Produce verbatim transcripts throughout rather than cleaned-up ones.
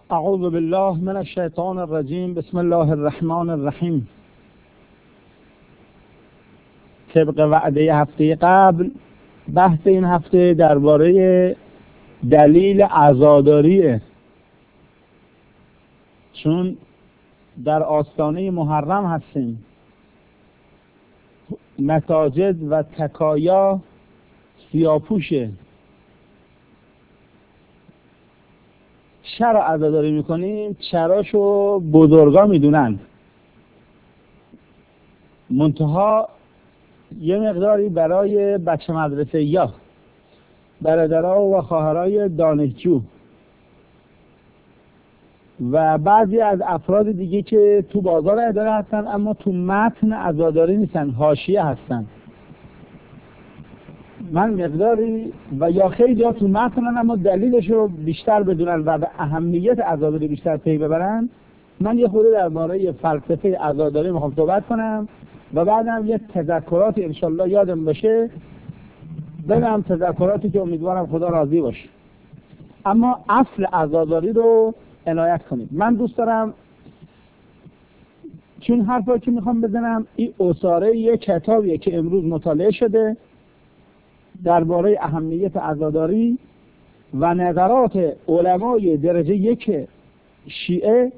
اعوذ بالله من الشیطان الرجیم. بسم الله الرحمن الرحیم. طبق وعده هفته قبل، بحث این هفته درباره دلیل عزاداریه، چون در آستانه محرم هستیم. مساجد و تکایا سیاپوشه. چرا عزاداری میکنیم؟ چراشو بزرگا میدونن، منتها یه مقداری برای بچه مدرسه یا برادرها و خواهرای دانشجو و بعضی از افراد دیگه که تو بازار اداره هستن اما تو متن عزاداری نیستن، حاشیه هستن. من مقداری و یا خیلی ها تو متنن اما دلیلش رو بیشتر بدونن و به اهمیت عزاداری بیشتر پی ببرن. من یه خورده درباره فلسفه عزاداری میخوام صحبت کنم و بعدم یه تذکرات انشالله یادم باشه بدم، تذکراتی که امیدوارم خدا راضی باشه. اما اصل عزاداری رو عنایت کنید. من دوست دارم چون حرفایی که میخوام بزنم این اساره یه کتابیه که امروز مطالعه شده درباره اهمیت عزاداری و نظرات علمای درجه یک شیعه،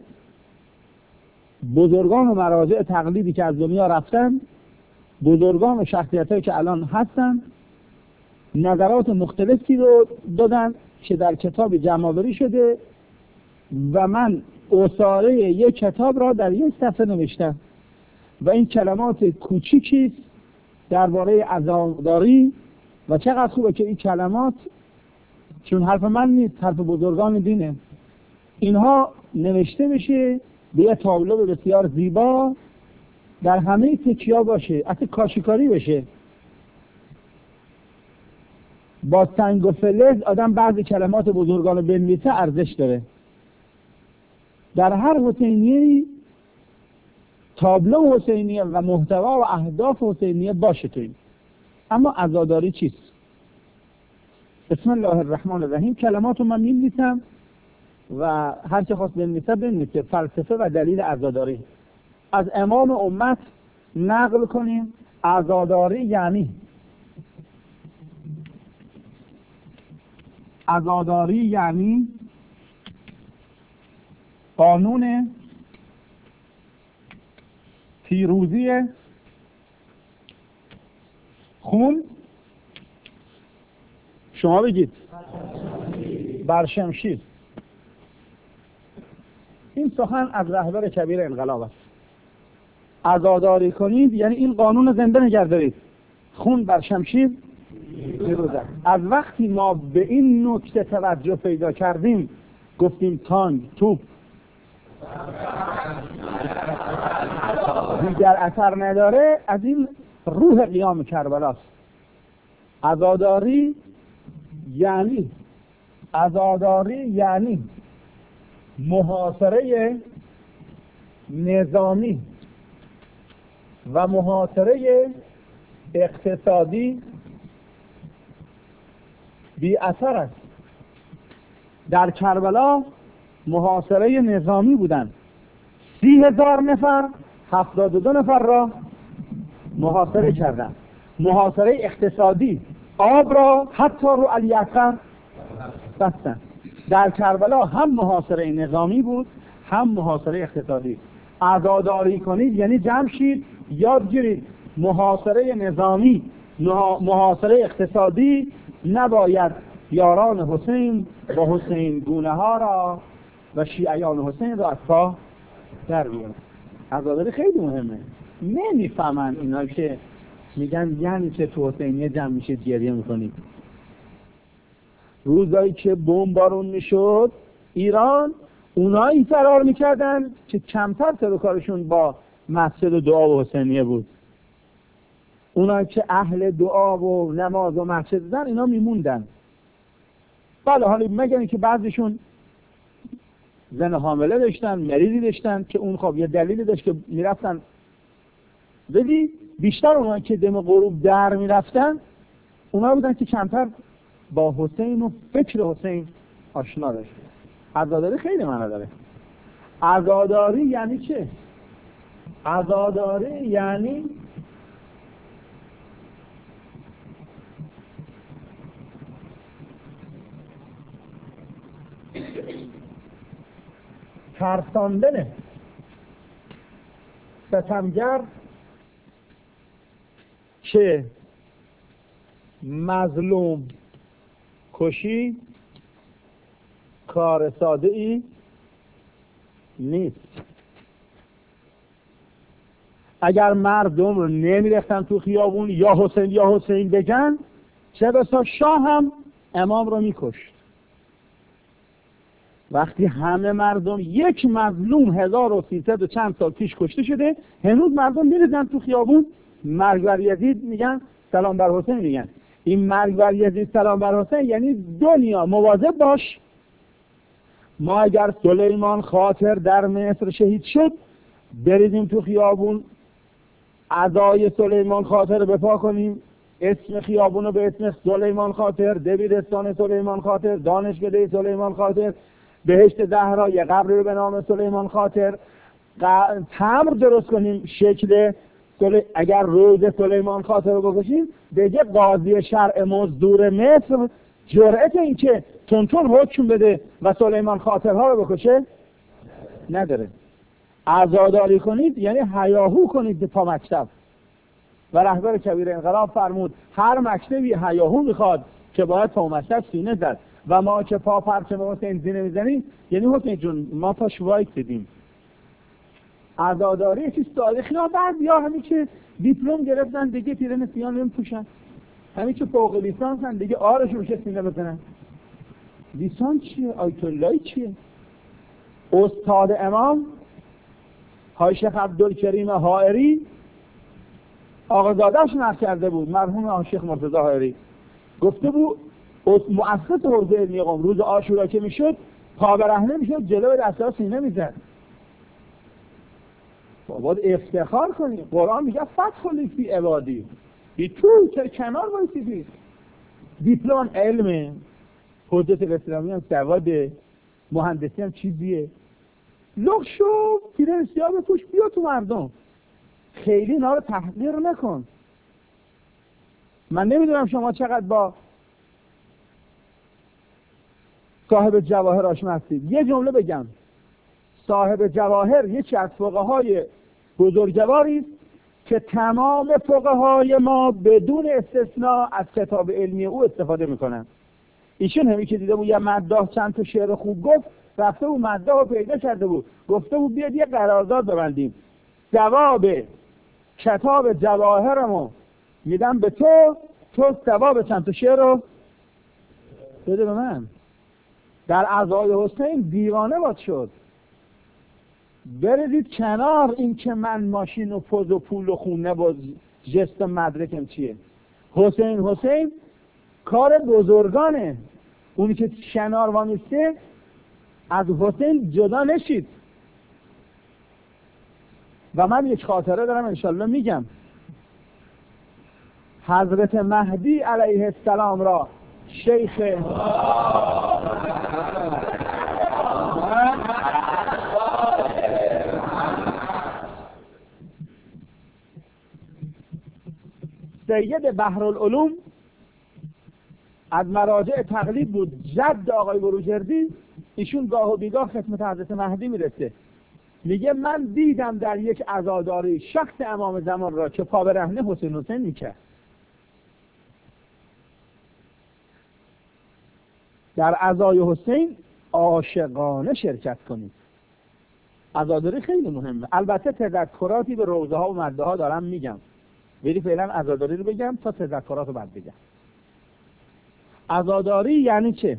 بزرگان و مراجع تقلیدی که از دنیا رفتن، بزرگان و شخصیتایی که الان هستن، نظرات مختلفی رو دادن که در کتاب جمع‌آوری شده و من اساره یک کتاب را در یک صفحه نوشتم و این کلمات کوچیکی درباره عزاداری و چقدر خوبه که این کلمات، چون حرف من نیست، حرف بزرگان دینه، اینها نوشته بشه به یه تابلو بسیار زیبا در همه تکیا باشه، اصلا کاشیکاری بشه. با سنگ و فلز آدم بعضی کلمات بزرگان رو بنویسه ارزش داره. در هر حسینیه تابلو حسینیه و محتوا و اهداف حسینیه باشه تو این. اما عزاداری چیست؟ بسم الله الرحمن الرحیم. کلمات رو من می‌نویسم و هر چه خواست بنویسه بنویسه. فلسفه و دلیل عزاداری از امام امت نقل کنیم. عزاداری یعنی عزاداری یعنی قانون پیروزی خون، شما بگید، بر شمشیر. این سخن از رهبر کبیر انقلاب است. عزاداری کنید یعنی این قانون زنده نگه دارید. خون بر شمشیر پیروزه. از وقتی ما به این نکته توجه پیدا کردیم، گفتیم تانک، توپ دیگر اثر نداره، از این روح قیام کربلاست. عزاداری یعنی عزاداری یعنی محاصره نظامی و محاصره اقتصادی بی اثر است. در کربلا محاصره نظامی بودن، سی هزار نفر هفتاد و دو نفر را محاصره کردن. محاصره اقتصادی، آب را حتی رو الیقر بستن. در کربلا هم محاصره نظامی بود هم محاصره اقتصادی. عزاداری کنید یعنی جمع شید، یاد گیرید محاصره نظامی، محاصره اقتصادی نباید یاران حسین و حسین گونه ها را و شیعیان حسین را از پا در بیارن. عزاداری خیلی مهمه. نمیفهمن اینا که میگن یعنی که تو حسینیه جمع میشید گریه میکنید. روزایی که بمبارون میشد ایران، اونایی فرار میکردن که کمتر سر و کارشون با مسجد و دعا و حسینیه بود. اونایی که اهل دعا و نماز و مسجد بودن اینا میموندن. بله، حالا مگر اینکه بعضیشون زن حامله داشتن، مریضی داشتن که اون خب یه دلیلی داشت که میرفتن. ولی بیشتر اونایی که دم غروب در میرفتن اونا بودن که کمتر با حسین و فکر حسین آشنا داشتن. عزاداری خیلی معنی داره. عزاداری یعنی چه؟ عزاداری یعنی ترساندن ستمگر که مظلوم کشی کار ساده ای نیست. اگر مردم رو نمیرفتن تو خیابون یا حسین یا حسین بگن، چه بسا شاه هم امام رو میکشت. وقتی همه مردم، یک مظلوم هزار و سیصد و چند سال پیش کشته شده، هنوز مردم میریزن تو خیابون مرگ بر یزید میگن، سلام بر حسین میگن. این مرگ بر یزید سلام بر حسین یعنی دنیا مواظب باش، ما اگر سلیمان خاطر در مصر شهید شد بریزیم تو خیابون ادای سلیمان خاطر رو بپا کنیم، اسم خیابون رو به اسم سلیمان خاطر، دبیرستان سلیمان خاطر، دانشکده سلیمان خاطر، بهشت زهرا یه قبری رو به نام سلیمان خاطر، تمر درست کنیم شکل سلی... اگر روز سلیمان خاطر رو بکشیم، دیگه قاضی شرع مزدور مصر جرأت این که تونتون حکم بده و سلیمان خاطرها رو بکشه نداره. عزاداری کنید یعنی هیاهو کنید به پا مکتب. و رهبر کبیر انقلاب فرمود هر مکتبی هیاهو میخواد که باید پا مکتب سینه زد، و ما که پا پرچم حسین سینه میزنیم یعنی حسین جون ما پاش وایسیدیم. عزاداری یکی تاریخی ها بعد یا همین که دیپلم گرفتن دیگه پیرن سیان نمیپوشن، همین که فوق لیسانسن دیگه آرشون که سینه بزنن. لیسانس چیه؟ آیت الله چیه؟ استاد امام های شیخ عبدالکریم حائری آقازاده‌اش نقل کرده بود، مرحوم آقا شیخ مرتضی حائری گفته بود مؤسس حوزه علمی قم روز عاشورا که میشد پا برهنه میشد جلوی دست‌ها سینه میزد. باید افتخار کنیم. قرآن میگه فتح فی عبادی، بی تو چه کنار وایسیدی. دیپلم علم، حجت الاسلامی هم سواد، مهندسی هم چیزیه. لغ شو پیرن سیاه بپوش بیا تو مردم، خیلی اینا رو تحقیر نکن. من نمیدونم شما چقدر با صاحب جواهر آشنا هستید. یه جمله بگم، صاحب جواهر یکی از فقهای بزرگواری است که تمام فقهای ما بدون استثناء از کتاب علمی او استفاده میکنن. ایشون همی که دیده بود یه مداح چند تا شعر خوب گفت، رفته بود مداح رو پیدا کرده بود، گفته بود بیاد یه قرارداد ببندیم، ثواب کتاب جواهرمو میدم به تو، تو ثواب چند تا شعر رو بده به من. در عزای حسین دیوانه باد شد. بریدید کنار این که من ماشین و پوز و پول و خونه و جست مدرکم چیه. حسین حسین کار بزرگانه. اونی که شنار وانسته از حسین جدا نشید. و من یک خاطره دارم انشالله میگم. حضرت مهدی علیه السلام را شیخ سید بحرالعلوم از مراجع تقلید بود، جد آقای بروجردی. ایشون گاه و بیگاه خدمت حضرت مهدی میرسه، میگه من دیدم در یک عزاداری شخص امام زمان را که پا برهنه حسین حسین میکرد. در عزای حسین عاشقانه شرکت کنید. عزاداری خیلی مهمه. البته تذکراتی به روضه ها و مده ها دارم میگم، ولی فعلا عزاداری رو بگم تا تذکرات رو بعد بگم. عزاداری یعنی چه؟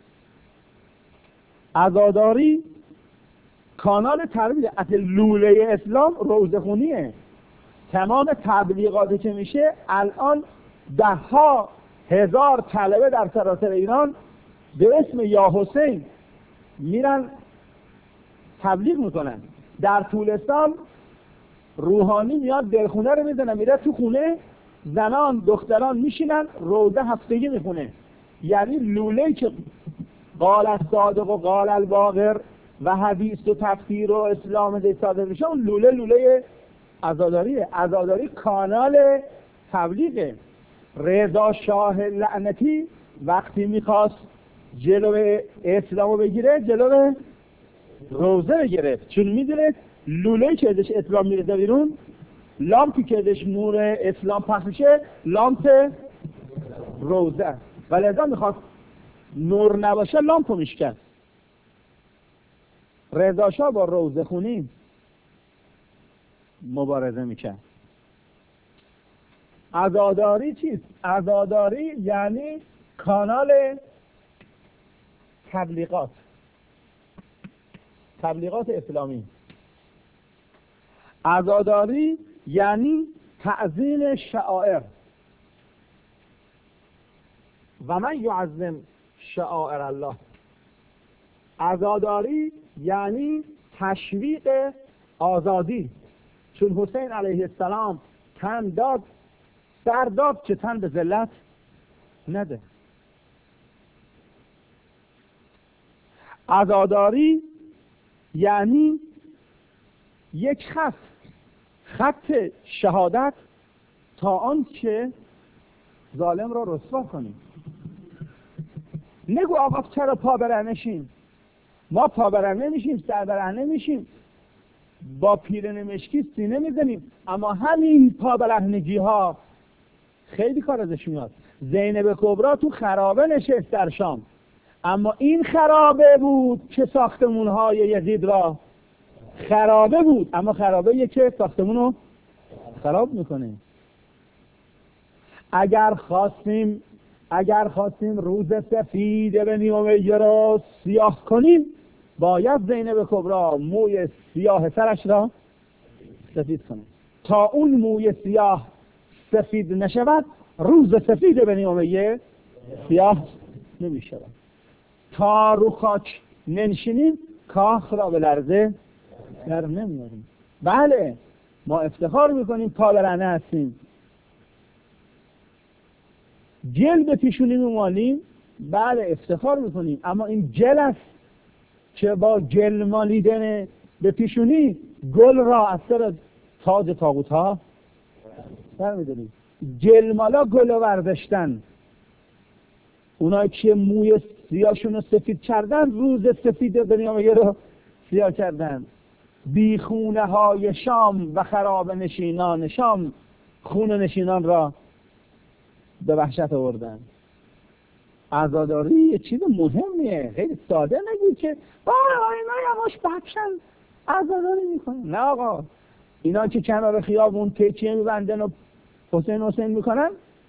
عزاداری کانال تبلیغ، اصل لوله اسلام روضه خونیه. تمام تبلیغاتی که میشه الان ده ها هزار طلبه در سراسر ایران به اسم یا حسین میرن تبلیغ میکنن. در طولستان روحانی میاد دلخونه رو میزنه، میره تو خونه، زنان دختران میشینن روضه هفتگی میخونه. یعنی لوله‌ای که قال الصادق و قال الباقر و حدیث و تفسیر و اسلام دی صادق میشه، اون لوله لوله عزاداریه. عزاداری کانال تبلیغه. رضا شاه لعنتی وقتی میخواست جلو اسلامو بگیره جلو روزه بگیره، چون میدونه لوله که ازش اسلام میرزه بیرون، لامپی که ازش نور اسلام پخش میشه لامپ روزه، ولی ازا میخواست نور نباشه لامپو میشکن. رضا شاه با روزه خونی مبارزه میکرد. عزاداری چیست؟ عزاداری یعنی کانال تبلیغات، تبلیغات اسلامی. عزاداری یعنی تعظیم شعائر. و من یعظم شعائر الله. عزاداری یعنی تشویق آزادی، چون حسین علیه السلام تن داد، سر داد که تن به ذلت نده. عزاداری یعنی یک خط، خط شهادت تا آن که ظالم را رسوا کنیم. نگو آقا چرا پا برهنه شیم؟ ما پا برهنه میشیم، سر برهنه میشیم، با پیرن مشکی سینه میزنیم، اما همین پا برهنگی ها خیلی کار ازش میاد. زینب کبرا تو خرابه نشست در شام، اما این خرابه بود که ساختمون های یزید را خرابه بود، اما خرابه یه که ساختمون رو خراب میکنه. اگر خواستیم اگر خواستیم روز سفید بنی امیه را سیاه کنیم، باید زینب کبرا موی سیاه سرش را سفید کنیم. تا اون موی سیاه سفید نشود، روز سفید بنی امیه سیاه نمی شود. تا رو خاک ننشینیم، کاخ را به لرزه در نمیاریم. بله ما افتخار میکنیم پا برهنه هستیم، جل به پیشونی میمالیم، بله افتخار میکنیم، اما این جل است که با جل مالیدن به پیشونی گل را از سر تاج طاغوت ها برمی‌داریم. جل مالا گل برداشتن. اونایی که موی سیاهشون رو سفید کردن، روز سفید دنیا رو سیاه کردن. بی خونه های شام و خراب نشینان شام خون نشینان را به وحشت آوردن. عزاداری یه چیز مهمیه، خیلی ساده نگید که آه اینا یواش بخشن عزاداری میکنن. نه آقا، اینا که کنار خیابون تکیه میبندن و حسین حسین میکنن،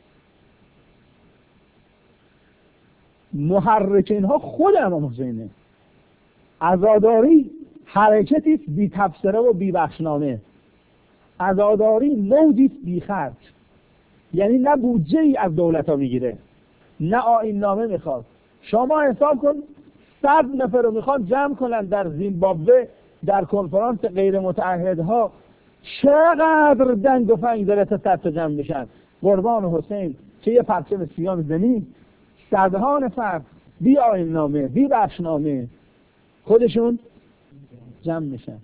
محرک اینها خود امام حسینه. عزاداری حرکتی است بی تبصره و بی بخشنامه. عزاداری موجی است بی خرج، یعنی نه بودجه ای از دولت ها میگیره، نه آیین نامه میخواد. شما حساب کن صد نفر رو میخوان جمع کنن در زیمبابوه در کنفرانس غیر متعهدها، چقدر دنگ و فنگ داره تا صد تا جمع میشن. قربان حسین که یه پرچم سیاه میزنی، صدها نفر بی آیین نامه بی بخشنامه خودشون جمع میشن.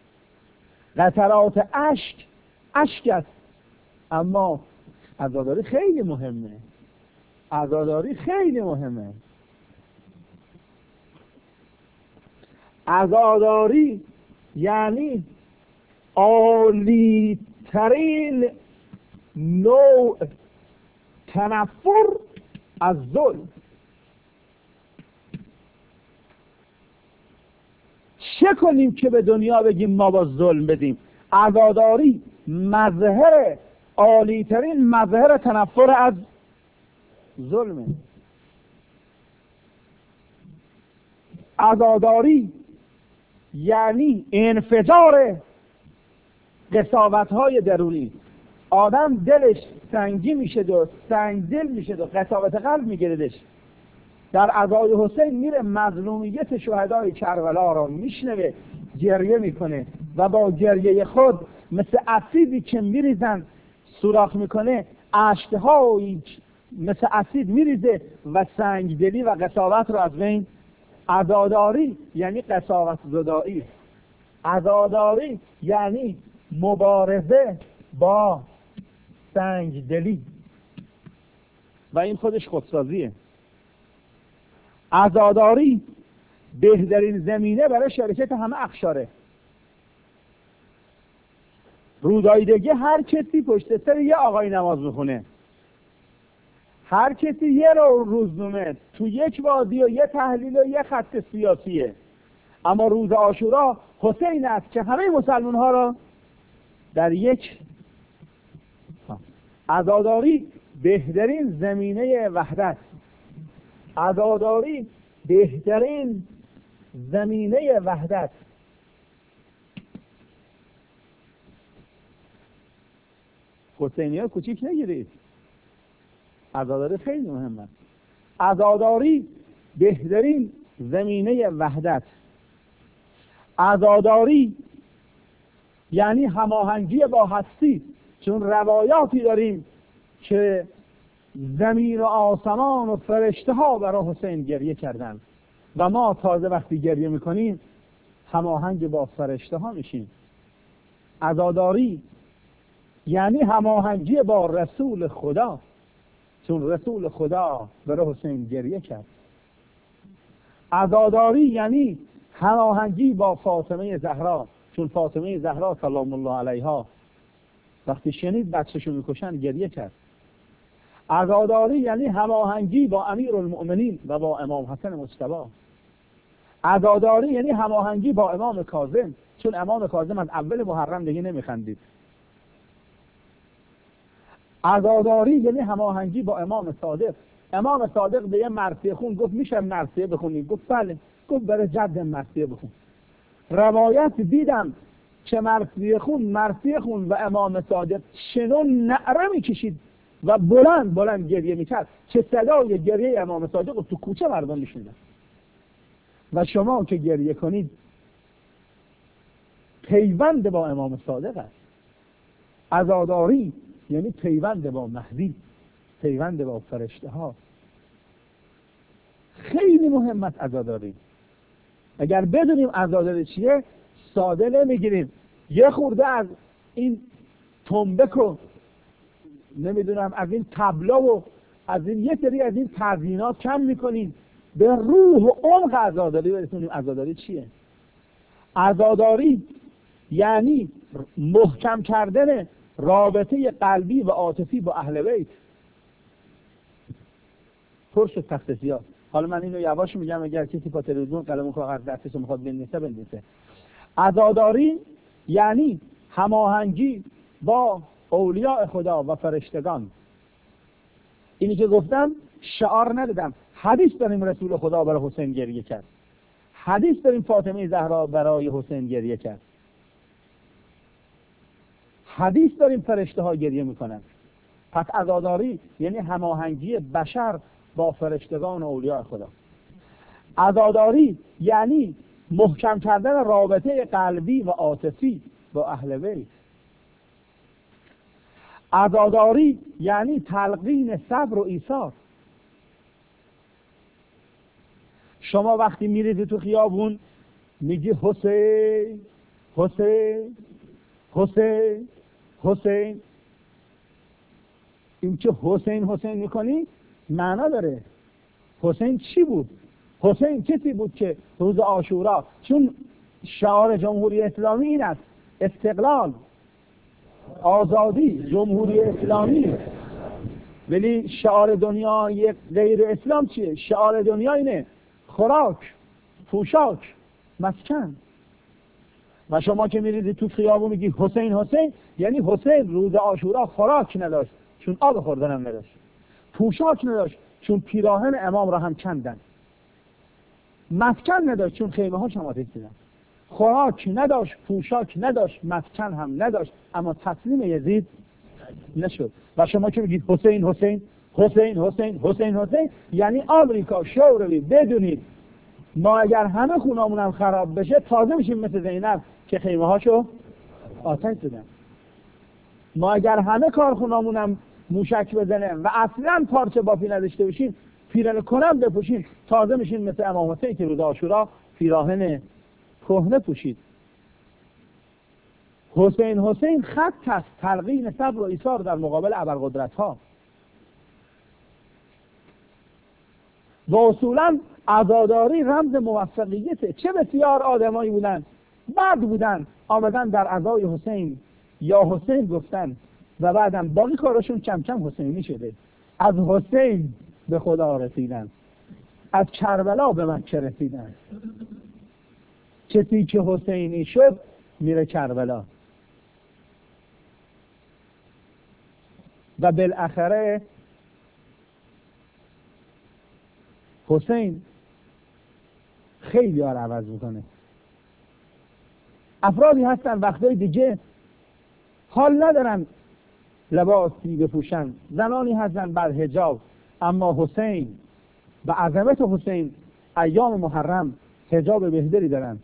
قطرات اشک اشک است، اما عزاداری خیلی مهمه. عزاداری خیلی مهمه. عزاداری یعنی عالی ترین نوع تنفر از ظلم. چه کنیم که به دنیا بگیم ما با ظلم بدیم؟ عزاداری مظهر عالی ترین مظهر تنفر از ظلمه. عزاداری یعنی انفجار قساوت‌های درونی. آدم دلش سنگی میشه و سنگ دل میشه و قساوت قلب میگیردش. در عزای حسین میره مظلومیت شهدای کربلا را میشنوه، گریه میکنه و با گریه خود مثل اسیدی که میریزن سوراخ میکنه، اشک‌هایی مثل اسید میریزه و سنگدلی و قساوت رو از بین عزاداری یعنی قساوت زدایی، عزاداری یعنی مبارزه با سنگ دلی و این خودش خودسازیه. عزاداری بهترین زمینه برای شرکت همه اقشاره. رودایدگی هر کسی پشت سر یه آقای نماز میخونه، هر کسی یه رو روزنامه تو یک وادی و یه تحلیل و یه خط سیاسیه. اما روز عاشورا حسین است که همه مسلمان ها را در یک عزاداری بهترین زمینه وحدت، عزاداری بهترین زمینه وحدت. حسینی ها کوچیک نگیرید، عزاداری خیلی مهمه. عزاداری بهترین زمینه وحدت. عزاداری یعنی هماهنگی با هستی، چون روایاتی داریم که زمین و آسمان و فرشته ها برای حسین گریه کردند و ما تازه وقتی گریه میکنیم هماهنگ با فرشته ها میشیم. عزاداری یعنی هماهنگی با رسول خدا، چون رسول خدا برای حسین گریه کرد. عزاداری یعنی هماهنگی با فاطمه زهرا، چون فاطمه زهرا سلام الله علیها وقتی شنید بچه‌شو میکشن گریه کرد. عزاداری یعنی هماهنگی با امیرالمؤمنین و با امام حسن مجتبی. عزاداری یعنی هماهنگی با امام کاظم، چون امام کاظم از اول محرم دیگه نمیخندید. عزاداری یعنی هماهنگی با امام صادق. امام صادق به یه مرثیه خون گفت میشه مرثیه بخونی؟ گفت بله. گفت برای جد مرثیه بخون. روایت دیدم که مرثیه خون مرثیه خون و امام صادق شنو نعره میکشید و بلند بلند گریه میکرد که صدای گریه امام صادق رو تو کوچه مردم میشنیدن. و شما که گریه کنید پیوند با امام صادق است. عزاداری یعنی پیوند با مهدی، پیوند با فرشته ها. خیلی مهم است عزاداری. اگر بدونیم عزاداری چیه ساده نمیگیریم. یه خورده از این تنبک و نمیدونم از این تبلا و از این یه سری از این تزیینات کم میکنیم، به روح و عمق عزاداری برسونیم. عزاداری چیه؟ عزاداری یعنی محکم کردن رابطه قلبی و عاطفی با اهل بیت. پر شد تخت سیاه. حالا من اینو یواش میگم، اگر کسی با تلویزیون قلم و کاغذ دستش میخواد بنویسه بنویسه. عزاداری یعنی هماهنگی با اولیاء خدا و فرشتگان. اینی که گفتم شعار ندادم، حدیث داریم رسول خدا برای حسین گریه کرد، حدیث داریم فاطمه زهرا برای حسین گریه کرد، حدیث داریم فرشته ها گریه میکنن. پس عزاداری یعنی هماهنگی بشر با فرشتگان و اولیاء خدا. عزاداری یعنی محکم کردن رابطه قلبی و عاطفی با اهل بیت. عزاداری یعنی تلقین صبر و ایثار. شما وقتی میریزی تو خیابون میگی حسین حسین حسین حسین، این که حسین حسین میکنی معنا داره. حسین چی بود؟ حسین کسی بود که روز عاشورا، چون شعار جمهوری اسلامی این است استقلال، آزادی، جمهوری اسلامی، ولی شعار دنیای غیر اسلام چیه؟ شعار دنیا اینه خوراک، پوشاک، مسکن. و شما که میریزی تو خیابون میگی حسین حسین، یعنی حسین روز عاشورا خوراک نداشت چون آب خوردن هم نداشت، پوشاک نداشت چون پیراهن امام را هم کندن، مسکن نداشت چون خیمه ها شماتیز دیدن، خوراک نداشت، پوشاک نداشت، مسکن هم نداشت، اما تسلیم یزید نشد. و شما که میگید حسین حسین حسین حسین حسین حسین، یعنی آمریکا شوروی بدونید ما اگر همه خونامون هم خراب بشه تازه میشیم مثل زینب که خیمه هاشو آتش زدن. ما اگر همه کارخونامون هم موشک بزنه و اصلا پارچه بافی نداشته باشیم پیرن کنم بپوشید تازه میشین مثل امام حسین که روز عاشورا پیراهن کهنه پوشید. حسین حسین خط است تلقین صبر و ایثار در مقابل ابرقدرت ها. و اصولا عزاداری رمز موفقیته. چه بسیار آدمایی بودن بد بودن آمدن در عزای حسین یا حسین گفتن و بعدم باقی کارشون کم کم حسینی شده. از حسین به خدا رسیدن، از کربلا به مکه رسیدن. کسی که حسینی شد میره کربلا و بالاخره حسین خیلی ها رو عوض میکنه. افرادی هستن وقتای دیگه حال ندارن لباسی بپوشن، زنانی هستن بر حجاب، اما حسین و عظمت حسین ایام محرم حجاب بهتری دارن.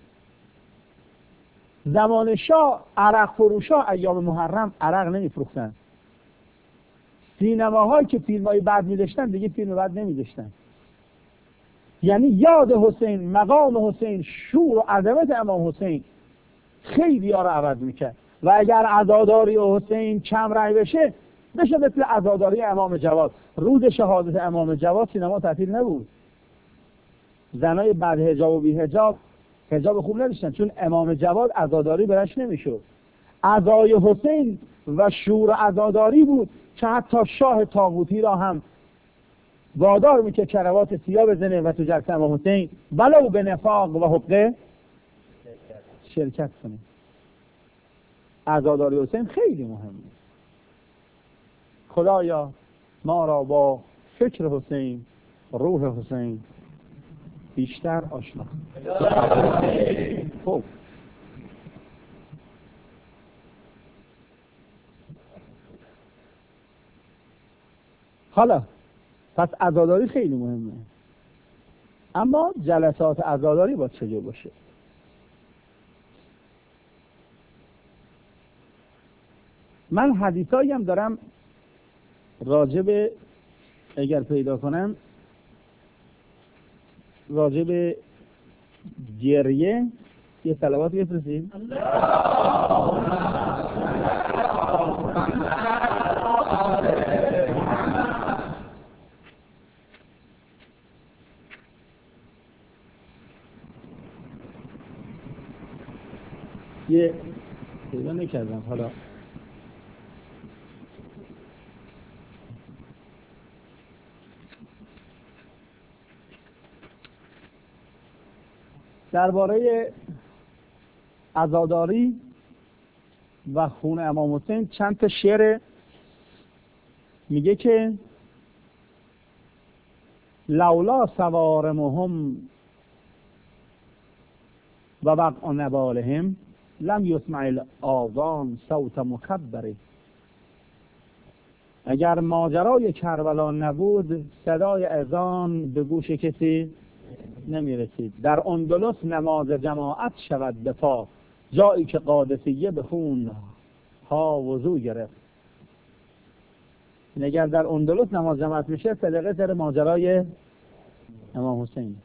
زمان شاه عرق فروشا ایام محرم عرق نمیفروختن. سینماهایی که فیلمای بد می‌داشتن دیگه فیلم بد نمی‌داشتن. یعنی یاد حسین، مقام حسین، شور و عظمت امام حسین خیلی ها رو عوض میکرد. و اگر عزاداری حسین کم رنگ بشه بشه مثل عزاداری امام جواد. روز شهادت امام جواد سینما تعطیل نبود. زنای بعد حجاب و بی حجاب حجاب خوب نداشتن چون امام جواد عزاداری برش نمیشد. عزای حسین و شور عزاداری بود که حتی شاه طاغوتی را هم وادار میکرد کروات سیاه بزنه و تو جلسه امام حسین ولو به نفاق و حقه شرکت کنه. عزاداری حسین خیلی مهمه. خدایا ما را با فکر حسین، روح حسین بیشتر آشنا. خب حالا پس عزاداری خیلی مهمه، اما جلسات عزاداری باید چجور باشه؟ من حدیثایی هم دارم راجب اگر پیدا کنم راجب گریه یه صلوات بفرستید. یه پیدا نکردم حالا درباره عزاداری و خون امام حسین چند تا شعر میگه که لولا سوارمهم و وقع نبالهم لم یسمع الاذان صوت مکبره. اگر ماجرای کربلا نبود صدای اذان به گوش کسی نمیرسید. در اندلس نماز جماعت شود به پا، جایی که قادسیه به خون ها وضو گرفت. اگر در اندلس نماز جماعت میشه صدقه سر ماجرای امام حسین.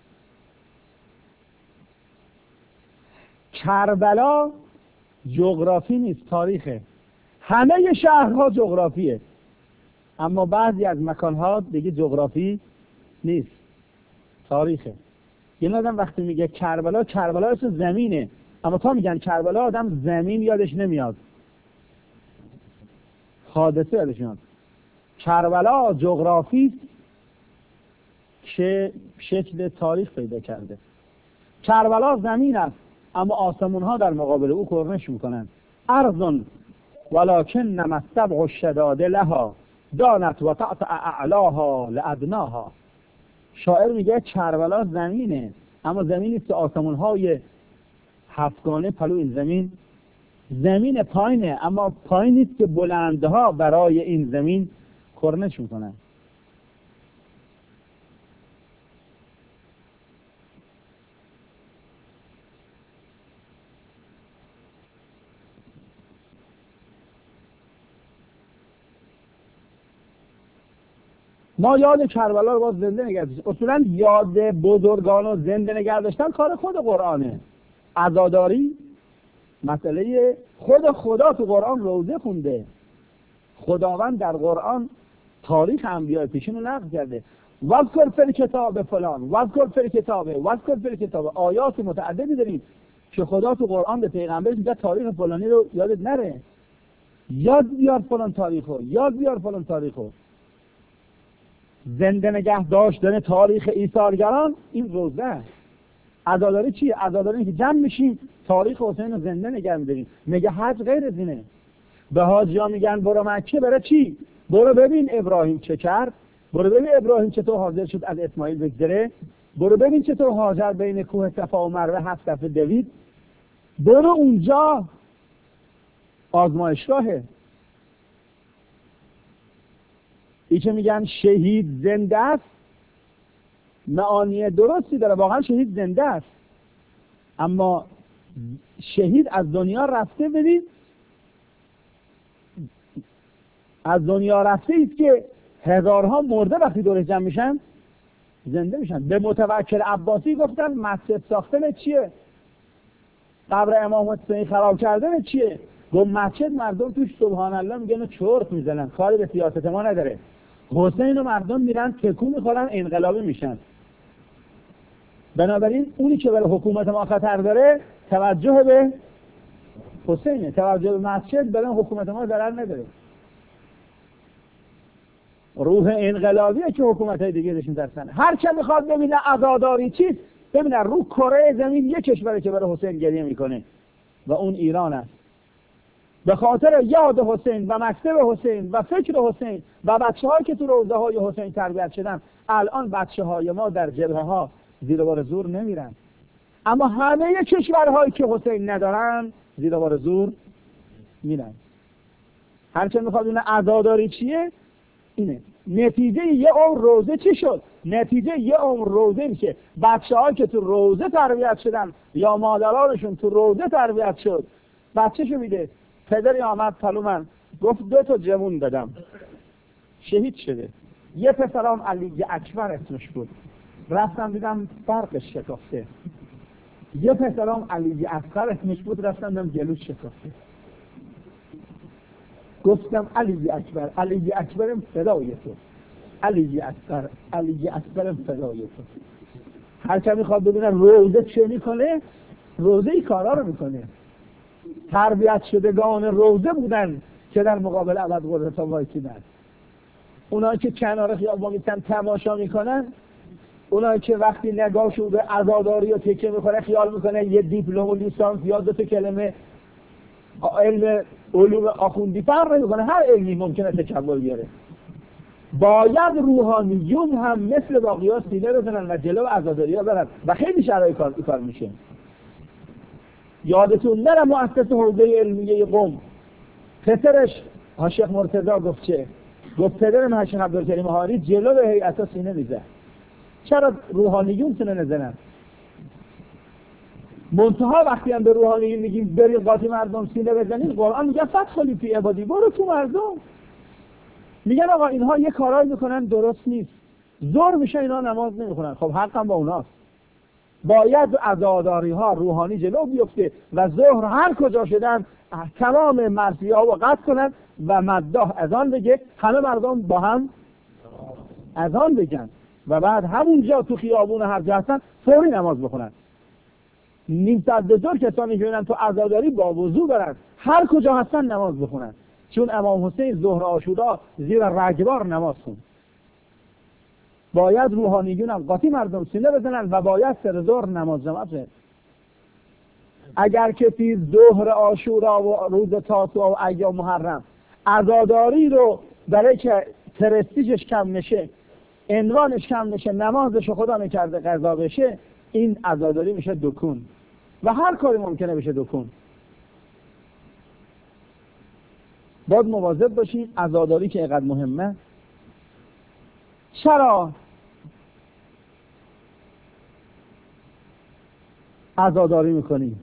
کربلا جغرافی نیست، تاریخه. همه شهرها جغرافیه، اما بعضی از مکانها دیگه جغرافی نیست، تاریخه. یه آدم وقتی میگه کربلا، کربلا اسم زمینه، اما تا میگن کربلا آدم زمین یادش نمیاد، حادثه یادش میاد. کربلا جغرافی که شکل تاریخ پیدا کرده. کربلا زمین است اما آسمون ها در مقابل او کرنش میکنن. ارض ولکن نما السبع الشداد لها دانت و تعطع اعلاها لادناها. شاعر میگه کربلا زمینه، اما زمینی است که آسمون های هفتگانه پلو این زمین زمین پایینه، اما پایین نیست که بلندها برای این زمین کرنش میکنن. ما یاد کربلا رو باز زنده نگه داشتیم. اصولا یاد بزرگان رو زنده نگه داشتن کار خود قرآنه. عزاداری مسئله خود خدا تو قرآن روزه خونده. خداوند در قرآن تاریخ انبیاء پیشین رو نقل کرده. وذکر فی الکتاب فلان، وذکر فی الکتاب، وذکر فی الکتاب. آیات متعددی داریم که خدا تو قرآن به پیغمبرش میگه تاریخ فلانی رو یادت نره، یاد بیار فلان تاریخو، یاد بیار فلان تاریخو. زنده نگه داشتن تاریخ ایثارگران این روزه است. عزاداری چیه؟ عزاداری اینه که جمع میشیم تاریخ حسین رو زنده نگه می‌داریم. میگه حج غیر از اینه. به حاجی‌ها میگن برو مکه، برای چی؟ برو ببین ابراهیم چه کرد، برو ببین ابراهیم چطور حاضر شد از اسماعیل بگذره، برو ببین چطور هاجر بین کوه صفا و مروه هفت دفعه دوید. برو اونجا آزمایشگاهه. ای که میگن شهید زنده است معانی درستی داره، واقعا شهید زنده است، اما شهید از دنیا رفته. ببین از دنیا رفته ایست که هزارها مرده وقتی دورش جمع میشن زنده میشن. به متوکل عباسی گفتن مسجد ساختن چیه؟ قبر امام حسین خراب کردن چیه؟ گفت مسجد مردم توش سبحان الله میگن و چرت میزنن، کاری به سیاست ما نداره. حسین و مردم میرن تکون میخورن انقلابی میشن. بنابراین اونی که برای حکومت ما خطر داره توجه به حسینه، توجه به مسجد برای حکومت ما ضرر نداره. روح انقلابیه که حکومت‌های دیگه داشتن درسن. هر که میخواد ببینه عزاداری چیست، ببینه رو کره زمین یک کشوری که برای حسین گریه میکنه و اون ایران است. به خاطر یاد حسین و مکتب حسین و فکر حسین و بچه‌هایی که تو روضه های حسین تربیت شدن، الان بچه‌های ما در جبهه ها زیر بار زور نمیرن. اما همه کشورهایی که حسین ندارن زیر بار زور میرن. هر که میخواد ببینه عزاداری چیه اینه. نتیجه یه عمر روزه چی شد؟ نتیجه یه عمر روزه این که بچه‌هایی که تو روزه تربیت شدن یا مادرانشون تو روزه تربیت شد، بچه‌شو میده پدری آمد پلو من گفت دو تا جوون بدم، شهید شده. یه پسرام علی اکبر اسمش بود، رفتم دیدم فرقش شکافته. یه پسرام علی اصغر اسمش بود، رفتم دیدم جلوش شکافته. گفتم علی اکبر، علی اکبرم فدای تو، علی اصغر، علی اصغرم فدای تو. هر که میخواد ببینه روزه چه میکنه، روزه ای کارا رو میکنه. تربیت شدگان روزه بودن که در مقابل ابد قدرت ها وایسیدن. اونایی که کنار خیابان میتن تماشا میکنن، اونایی که وقتی نگاهشون به عزاداری و تکه میکنه خیال میکنه یه دیپلم و لیسانس یا دو تا کلمه علم علوم آخوندی فرق میکنه. هر علمی ممکنه تکبر بیاره. باید روحانیون هم مثل باقی‌ها سینه بزنن و جلو عزاداری‌ها برن و خیلی شرایط کار کار میشه. یادتون نره مؤسس حوزه علمیه قم پسرش شیخ مرتضی گفت چه؟ گفت پدرم حشیم عبدالکریم هاری جلو به هیئت سینه میزه. چرا روحانیون سینه نزنن؟ منتها وقتی هم به روحانیون میگیم برید قاطی مردم سینه بزنید، قرآن میگه فدخلی فی عبادی، برو تو مردم. میگن آقا اینها یه کارایی میکنن درست نیست، زور میشه اینا نماز نمیخونن. خب حقم با اوناست. باید عزاداری ها روحانی جلو بیفته و ظهر هر کجا شدن تمام مرثیه ها رو قطع کنن و مداح اذان بگه، همه مردم با هم اذان بگن و بعد همونجا تو خیابون هر جا هستن فوری نماز بخونن. نیم ساعت به زور کسانی که بینن تو عزاداری با وضو برن هر کجا هستن نماز بخونن، چون امام حسین ظهر عاشورا زیر رگبار نماز خوند. باید روحانیون هم قاطی مردم سینه بزنن و باید سر ظهر نماز جماعت بخونن. اگر کسی ظهر عاشورا و روز تاسوعا و ایام محرم عزاداری رو برای که پرستیژش کم نشه، عنوانش کم نشه، نمازش خدا نکرده قضا بشه، این عزاداری میشه دکون و هر کاری ممکنه بشه دکون. باید مواظب باشیم. عزاداری که اینقدر مهمه. چرا عزاداری میکنیم؟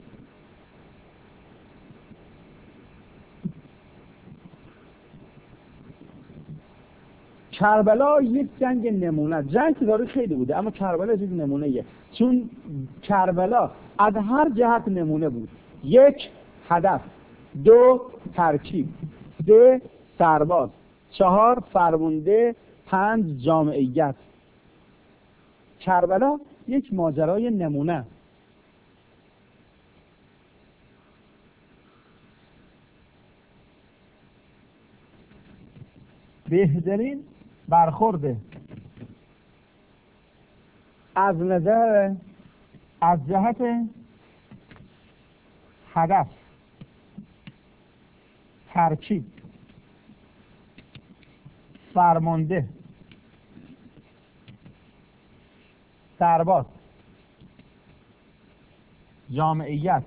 کربلا یک جنگ نمونه، جنگ که داره خیلی بوده اما کربلا یک نمونه یه. چون کربلا از هر جهت نمونه بود. یک، هدف. دو، ترکیب. سه، سرباز. چهار، فرمانده. پنج، جامعیت. کربلا یک ماجرای نمونه. بهترین برخورده از نظر از جهت هدف، ترکیب، فرمانده، سرباز، جامعیت.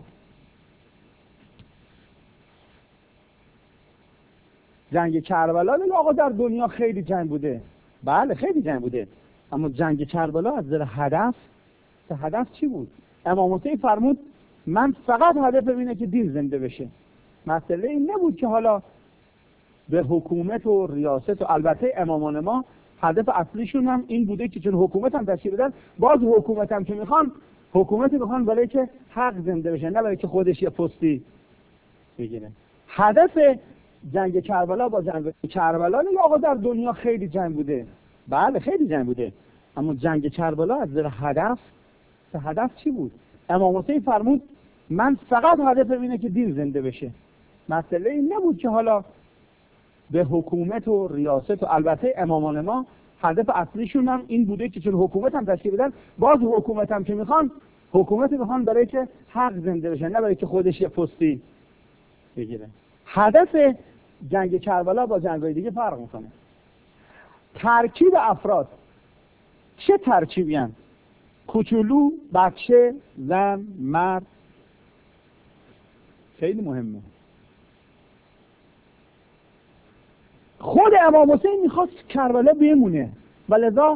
جنگ کربلا بله آقا در دنیا خیلی جنگ بوده، بله خیلی جنگ بوده، اما جنگ کربلا از نظر هدف، هدف چی بود؟ امام حسین فرمود من فقط هدفم اینه که دین زنده بشه. مسئله این نبود که حالا به حکومت و ریاست و البته امامان ما هدف اصلیشون هم این بوده که چون حکومت هم تشکیل بدن، باز حکومت هم که میخوان حکومتی میخوان برای که حق زنده بشه، نه برای که خودش یه پستی بگیره. هدف جنگ کربلا با جنگ کربلا نه آقا در دنیا خیلی جنگ بوده، بله خیلی جنگ بوده، اما جنگ کربلا از نظر هدف، هدف چی بود؟ امام حسین فرمود من فقط هدفم اینه که دین زنده بشه. مسئله این نبود که حالا به حکومت و ریاست و البته امامان ما هدف اصلیشون هم این بوده که چون حکومت هم تشکیل بدن، باز حکومت هم که میخوان حکومتی میخوان برای که حق زنده بشه، نه برای که خودش یه پستی بگیره. هدف جنگ کربلا با جنگ‌های دیگه فرق میکنه. ترکیب افراد چه ترکیبی هستند؟ کوچولو، بچه، زن، مرد. خیلی مهمه. خود امام حسین میخواست کربلا بمونه و لذا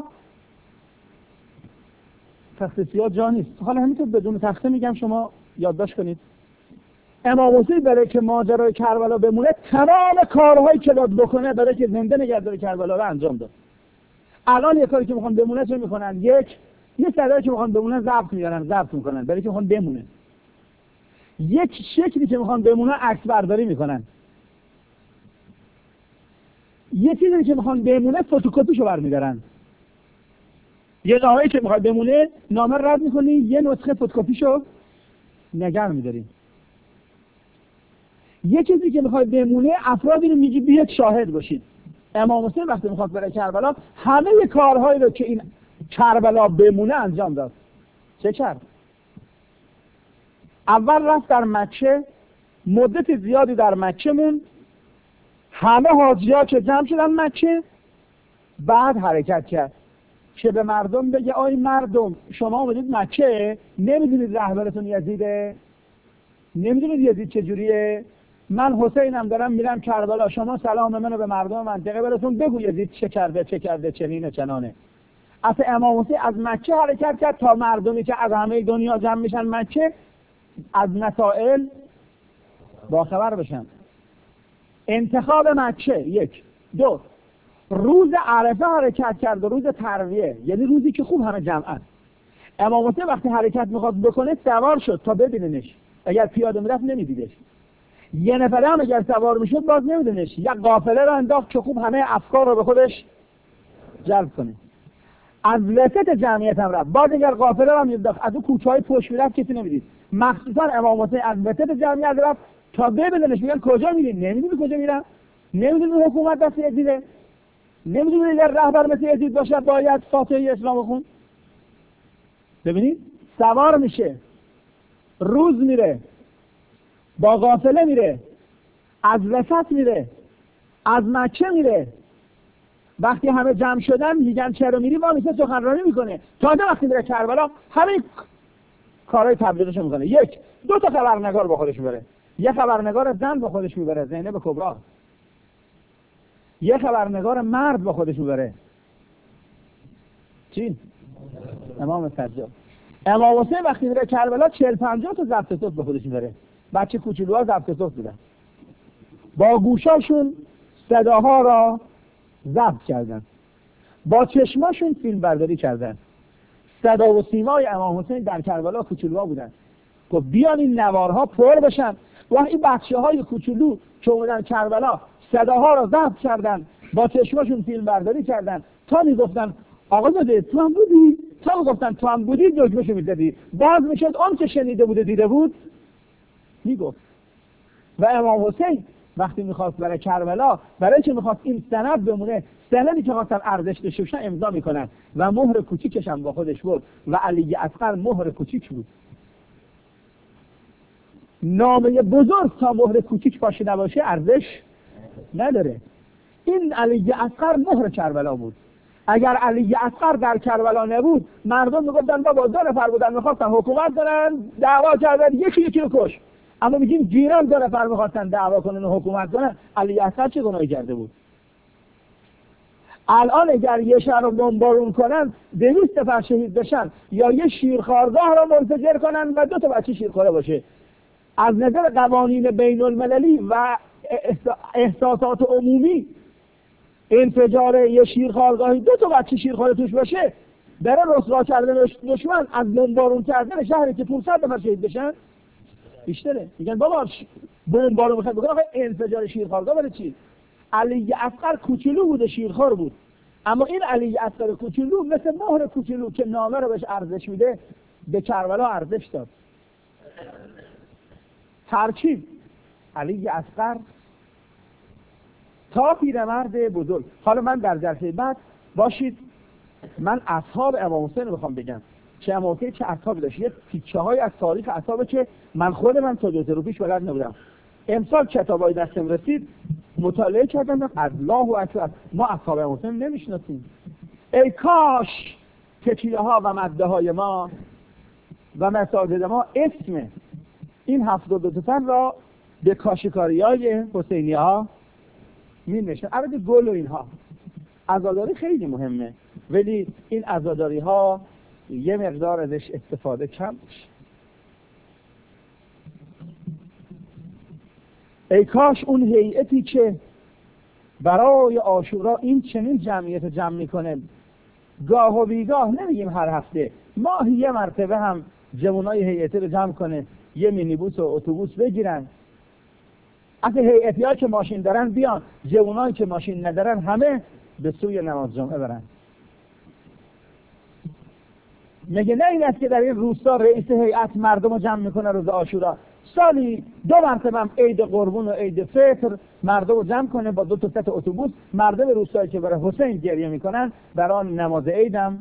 تخته سیاه جا نیست. حالا همینطور بدون تخته میگم شما یادداشت کنید. امام حسین برای که ماجرای کربلا بمونه تمام کارهایی که باید بکنه برای که زنده نگه داره کربلا رو انجام داد. الان یه کاری که میخوان بمونه چه میکنن؟ یک یه صدایی که میخوان بمونه ضبط میارن، ضبط میکنن برای که میخوان بمونه. یک شکلی که میخوان بمونه عکس برداری میکنن. یه چیزی که میخوان بمونه فتوکپیشو برمیدارن. یه نامه‌ای که میخواد بمونه نامه رد میکنی، یه نسخه فتوکپیشو نگه میداری. یه چیزی که میخواد بمونه افرادی رو میگی بیاید شاهد باشید. امام حسین وقتی میخواد بره کربلا همه کارهایی رو که این کربلا بمونه انجام داد. چه کرد؟ اول رفت در مکه، مدت زیادی در مکه مون، همه حاجی‌ها که جمع شدن مکه، بعد حرکت کرد که به مردم بگه آی مردم شما اومدید مکه، نمیدونید رهبرتون یزیده؟ نمیدونید یزید چجوریه؟ من حسینم دارم میرم کربلا، شما سلام منو به مردم منطقه برسون، بگو یزید چه کرده چه کرده چنینه چنانه. اصلا امام حسین از مکه حرکت کرد تا مردمی که از همه دنیا جمع میشن مکه از مسائل باخبر بشن. انتخاب مکه یک. دو، روز عرفه حرکت کرد و روز ترویه، یعنی روزی که خوب همه جمعن. امام حسین وقتی حرکت میخواد بکنه سوار شد تا ببیننش، اگر پیاده میرفت نمیدیدش. یه نفره هم اگر سوار میشد باز نمیدونش. یک قافله رو انداخت که خوب همه افکار رو به خودش جلب کنه. از وسط جمعیت هم رفت، باز اگر قافله رو هم انداخت از اون کوچه‌های پشت میرفت کسی نمیدید. مخصوصا امام حسین از وسط جمعیت رفت تا ببیننش. میگن کجا میری؟ نمیدونی کجا میرم؟ نمیدونی حکومت دست یزیده؟ نمیدونی اگر رهبر مثل یزید باشه باید فاتحه اسلام بخون؟ ببینید سوار میشه، روز میره، با قافله میره، از وسط میره، از مکه میره. وقتی همه جمع شدن میگن چرا میری؟ ما میشه سخنرانی میکنه. تازه وقتی میره کربلا همه کارهای تبلیغش میکنه. یک دو تا خبرنگار با خودش میبره. یه خبرنگار زن با خودش میبره، زینب کبری. یه خبرنگار مرد با خودش میبره. چی؟ امام سجاد. امام حسین وقتی میره کربلا چهل پنجاه تا ضبط صوت با خودش میبره. بچه کوچولوها ضبط صوت بودن. با گوشاشون صداها را ضبط کردن. با چشماشون فیلم برداری کردن. صدا و سیمای امام حسین در کربلا کوچولوها بودن. گفت بیان این نوارها پر بشن. و این بچه های کوچولو که اومدن کربلا صداها رو ضبط کردن، با چشماشون فیلم برداری کردن، تا میگفتن آقا زاده تو هم بودی؟ تا میگفتن تو هم بودی دکمه‌شو میزدی، باز میشد اون که شنیده بوده دیده بود میگفت. و امام حسین وقتی میخواست برای کربلا، برای چه میخواست این سند بمونه، سندی که خواستن ارزش داشته باشن امضا میکنن و مهر کوچیکش هم با خودش بود و علی اصغر مهر کوچیک بود. نامه بزرگ تا مهر کوچیک باشه نباشه ارزش نداره. این علی اصغر مهر کربلا بود. اگر علی اصغر در کربلا نبود مردم میگفتن بابا دو نفر بودن میخواستن حکومت کنن دعوا کردن یکی یکی رو کش. اما میگیم جیران دو نفر میخواستن دعوا کنن و حکومت کنن، علی اصغر چه گناهی کرده بود؟ الان اگر یه شهر رو بمبارون کنن دویست نفر شهید بشن یا یه شیرخوارگاه رو منفجر کنن و دو تا بچه شیرخواره باشه، از نظر قوانین بین المللی و احساسات عمومی انفجار یه شیرخوارگاهی دو تا بچه شیرخواره توش باشه برای رسوا کردن دشمن از بمبارون کردن شهری که پانصد نفر شهید بشن بیشتره. میگن بابا بمبارون میخواد بکنه، آخه انفجار شیرخوارگاه برای چی؟ علی اصغر کوچولو بود، شیرخوار بود، اما این علی اصغر کوچولو مثل مهر کوچولو که نامه رو بهش ارزش میده به کربلا ارزش داد. ترکیب علی اصغر تا پیرمرد بزرگ. حالا من در جلسه بعد باشید من اصحاب امام حسین رو بخوام بگم چه امام حسین چه اصحابی داشت. یه تیکه های از تاریخ اصحابه که من خود من تا دو تا رو پیش بلد نبودم. امسال کتابای دستم رسید مطالعه کردم، الله اکبر ما اصحاب امام حسین نمیشناسیم. ای کاش تکیه ها و مده های ما و مساجد ما اسم این هفتاد و دو تن را به کاشیکاری های حسینی ها می نشن. البته گل و اینها عزاداری خیلی مهمه، ولی این عزاداری ها یه مقدار ازش استفاده کم بشه. ای کاش اون هیئتی که برای عاشورا این چنین جمعیت رو جمع میکنه، گاه و بیگاه نمیگیم هر هفته، ماهی یه مرتبه هم جوانای هیئتی رو جمع کنه، یه مینیبوس و اتوبوس بگیرن، اگه هیئتی ها که ماشین دارن بیان، جوانایی که ماشین ندارن همه به سوی نماز جمعه برن. میگه نه این است که در این روستا رئیس هیئت مردم رو جمع میکنه روز عاشورا، سالی دو مرتبه هم عید قربون و عید فطر مردم رو جمع کنه با دو تا ست اتوبوس، مردم روستایی که برای حسین گریه میکنن برای نماز عیدم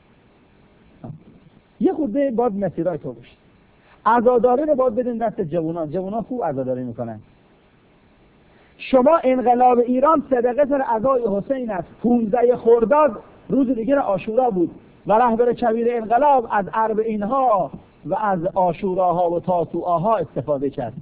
یه خورده باید مسیرای تو بشه. عزاداری رو باید بدین دست جوانان، جوانان خوب عزاداری میکنن. شما انقلاب ایران صدقه سر عزای حسین است. پانزده خرداد روز دیگر عاشورا بود و رهبر کبیر انقلاب از اربعینها و از عاشوراها و تاسوعاها استفاده کرد.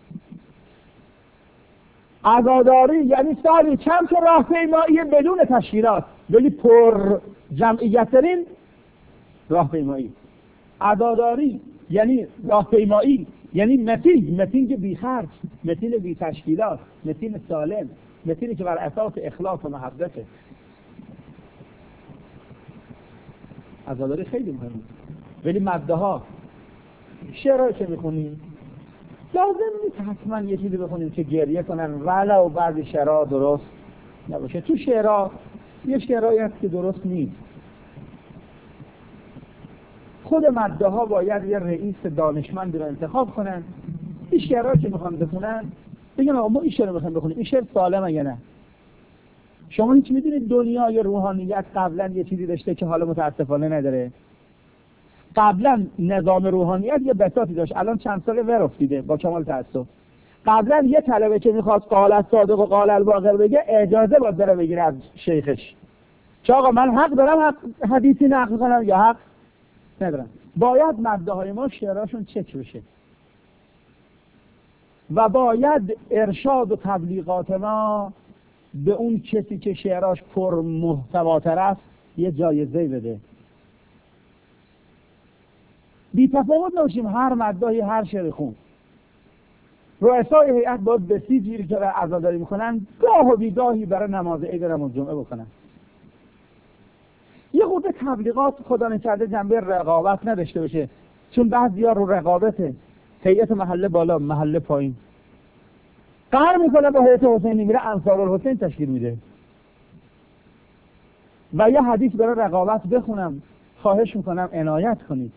عزاداری یعنی سالی چند تا راهپیمایی بدون تشکیلات، ولی پر جمعیت‌ترین راهپیمایی. عزاداری یعنی راهپیمایی، یعنی متین، متین بی خرج، متین بی تشکیلات، متین سالم، متینی که بر اساس اخلاص و محبته. عزاداری خیلی مهمه. ولی ماده ها شعرهایی که میخونیم لازم نیست حتما یه چیزی بخونیم که گریه کنن ولو بعضی شعرها درست نباشه. تو شعرها یه شعرهایی هست که درست نیست. خود ماده ها باید یه رئیس دانشمند رو انتخاب کنن، این شعرهایی که میخوان بخونن بگن آقا ما این شعر رو میخوام بخونیم، این شعر سالمه یا نه. شما هیچ میدونید دنیای روحانیت قبلا یه چیزی داشته که حالا متاسفانه نداره؟ قبلا نظام روحانیت یه بساطی داشت، الان چند ساله ور افتیده با کمال تأسف. قبلا یه طلبه که میخواست قال الصادق و قال الباقر بگه اجازه باید بره بگیره از شیخش که آقا من حق دارم حق حدیثی نقل کنم یا حق ندارم. باید ماده های ما شعرهاشون چک بشه و باید ارشاد و تبلیغات ما به اون کسی که شعراش پر محتواتر است یه جایزه بده. بی تفاوت نباشیم هر مداحی هر شعر خون. رؤسای هیئت باید بسیجی که عزاداری میکنن گاه و بیگاهی برای نماز عید و نماز جمعه بکنن. تبلیغات خدا نکرده جنبه رقابت نداشته باشه، چون بعضیا رو رقابته، هیئت محله بالا محله پایین، قهر میکنه با هیئت حسینی، میره انصارالحسین تشکیل میده. و یه حدیث برای رقابت بخونم، خواهش میکنم عنایت کنید.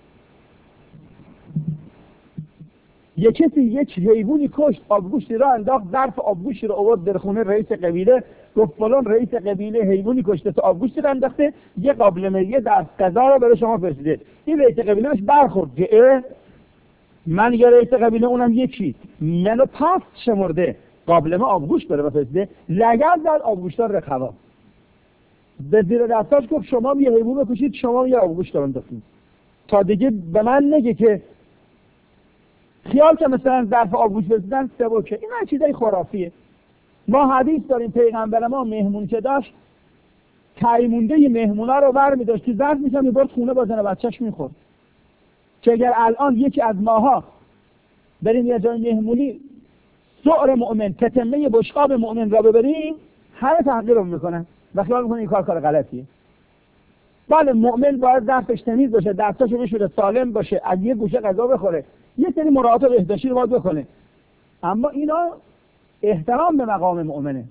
یه کسی یک حیوانی کشت، آبگوشتی را انداخت، ظرف آبگوشتی را آورد در خونه رئیس قبیله، گفت فلان رئیس قبیله حیوانی کشته تو آبگوشتی را انداخته، یه قابلمه یه دست غذا را برای شما فرستاده. این رئیس قبیله بهش برخورد که من یه رئیس قبیله اونم یکی منو پس شمرده، قابلمه آبگوشت بره بفرسته، لگد زد آبگوشتار رخوا. به زیر دستاش گفت شما یه حیوان بکشید، شما یه آبگوشت رو انداختید، تا دیگه به من نگه که خیال که مثلا ظرف آبگوشت بزنن سبکه. این هر چیزای خرافیه. ما حدیث داریم پیغمبر ما مهمون که داشت، تایمونده ی مهمونا رو برمی داشت تو ظرف میشه میبرد خونه با زن بچه‌ش میخورد. که اگر الان یکی از ماها بریم یه جای مهمونی سعر مؤمن، تتمه بشقاب مؤمن را ببریم، همه تحقیر رو میکنن و خیال میکنن این کار کار غلطیه. بله مؤمن باید ظرفش تمیز باشه، دستاشو بشوره، سالم باشه، از یه گوشه غذا بخوره، یه سری مراعات بهداشتی رو باید بکنه، اما اینا احترام به مقام مؤمنه.